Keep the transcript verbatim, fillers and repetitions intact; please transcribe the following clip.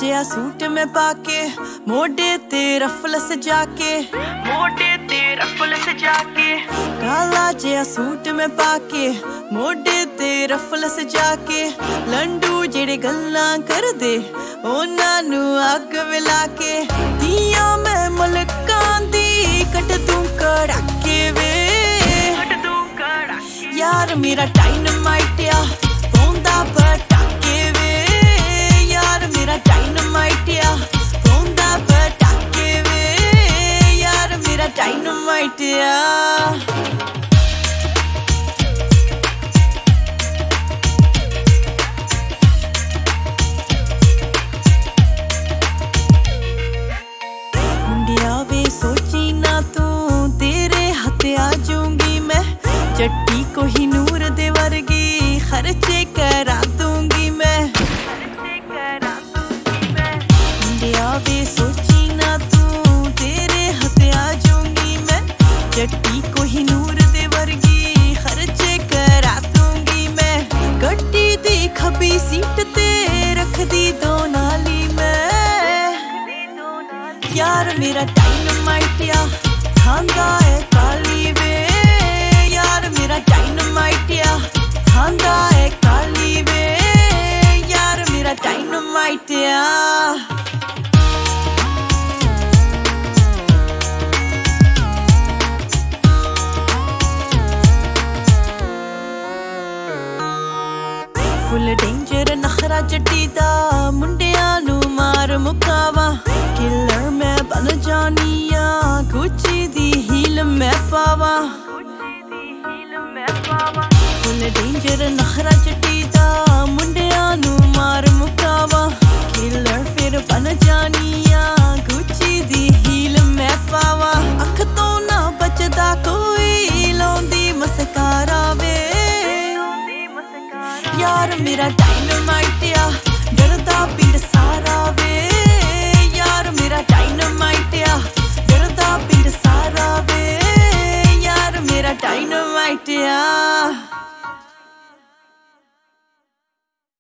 ਜਿਹਾ ਸੂਟ ਮੈਂ ਪਾ ਕੇ, ਮੋਢੇ ਤੇ ਰਫਲ ਸਜਾ ਕੇ, ਮੋਢੇ ਤੇ ਰਫਲ ਸਜਾ ਕੇ। ਕਾਲਾ ਜਿਹਾ ਸੂਟ ਮੈਂ ਪਾ ਕੇ, ਮੋਢੇ ਤੇ ਰਫਲ ਸਜਾ ਕੇ। ਲੰਡੂ ਜਿਹੜੇ ਗੱਲਾਂ ਕਰਦੇ ਉਹਨਾਂ ਨੂੰ ਅੱਗ ਵਿਲਾ ਕੇ। ਤੀਆਂ ਮੈਂ ਮਲਕਾਂ ਦੀ ਕੱਢ ਦੂੰ ਕੜਾਕੇ ਵੇ, ਕੱਢ ਦੂੰ ਕੜਾਕੇ। ਯਾਰ ਮੇਰਾ ਡਾਇਨਾਮਾਈਟ ਆ ਪਾਉਂਦਾ ਪਟਾਕੇ ਵੇ, ਯਾਰ ਮੇਰਾ ਡਾਇਨਾਮਾਈਟ ਆ ਪਾਉਂਦਾ ਪਟਾਕੇ ਵੇ, ਯਾਰ ਮੇਰਾ ਡਾਇਨਾਮਾਈਟ ਆ। ਸੋਚੀ ਨਾ ਤੂੰ ਤੇਰੇ ਹੱਥ ਆ ਜਾਊਂਗੀ ਮੈਂ, ਚੱਟੀ ਕੋਹੀਨੂਰ ਦੇ ਵਰਗੀ ਖਰਚੇ ਕਰਾ ਦੂੰਗੀ ਮੈਂ, ਖਰਚੇ ਕਰਾ ਦੂੰਗੀ ਮੈਂ। ਮੁੰਡਿਆ ਵੇ ਸੋਚੀ ਨਾ ਤੂੰ ਤੇਰੇ ਹੱਥ ਆ ਜਾਊਂਗੀ ਮੈਂ, ਚੱਟੀ ਕੋਹੀਨੂਰ ਦੇ ਵਰਗੀ ਖਰਚੇ ਕਰਾ ਦੂੰਗੀ ਮੈਂ। ਗੱਡੀ ਦੀ ਖੱਬੀ ਸੀਟ ਤੇ ਰੱਖਦੀ ਦੋ ਨਾਲੀ ਮੈਂ, ਯਾਰ ਮੇਰਾ ਡਾਇਨਾਮਾਈਟ ਆ ਖਾਂਦਾ ਏ ਕਾਲੀ ਵੇ, ਯਾਰ ਮੇਰਾ ਡਾਇਨਾਮਾਈਟ ਆ ਖਾਂਦਾ ਏ ਕਾਲੀ ਵੇ, ਯਾਰ ਮੇਰਾ ਡਾਇਨਾਮਾਈਟ ਆ। ਫੁੱਲ ਡੇਂਜਰ ਨਖਰਾ ਜੱਟੀ ਦਾ, ਮੁੰਡਿਆਂ ਨੂੰ ਮਾਰ ਮੁਕਾਵਾ। ਕਿਲਰ ਮੈਂ ਬਣ ਜਾਨੀ ਆ, ਗੁੱਚੀ ਦੀ ਹੀਲ ਮੈਂ ਪਾਵਾਂ, ਫੁੱਲ ਡੇਂਜਰ ਨਖਰਾ ਜੱਟੀ ਦਾ, ਮੁੰਡਿਆਂ ਨੂੰ ਮਾਰ ਮੁਕਾਵਾ। ਕਿਲਰ ਫਿਰ ਬਣ ਜਾਨੀ ਆ, ਗੁੱਚੀ ਦੀ ਹੀਲ ਮੈਂ ਪਾਵਾਂ। ਅੱਖ ਤੋਂ ਨਾ ਬਚਦਾ ਕੋਈ ਲਾਉਂਦੀ ਮਸਕਾਰਾ ਵੇ, ਯਾਰ ਮੇਰਾ ਟਾਈਮ